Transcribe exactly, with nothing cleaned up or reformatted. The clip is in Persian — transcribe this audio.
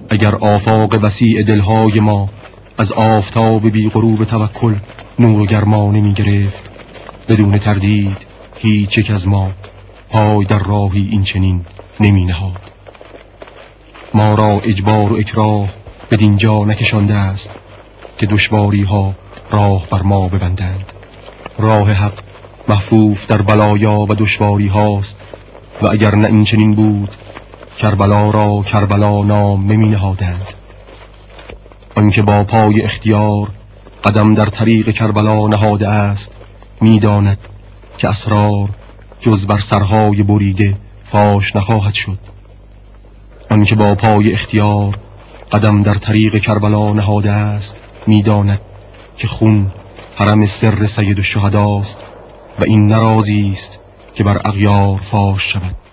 اگر آفاق وسیع دلهای ما از آفتاب بی غروب توکل نور و گرما نمی گرفت، بدون تردید هیچ یک از ما پای در راهی این چنین نمی نهاد. ما را اجبار و اکراه بدین جا نکشانده است که دشواری ها راه بر ما ببندند. راه حق محفوف در بلایا و دشواری هاست و اگر نه این چنین بود کربلا را کربلا نام نمی نهادند. آنکه با پای اختیار قدم در طریق کربلا نهاده است می داند که اسرار جز بر سرهای بریده فاش نخواهد شد. آنکه با پای اختیار قدم در طریق کربلا نهاده است می داند که خون حرم سر سید الشهداست و این نرازی است که بر اغیار فاش شود.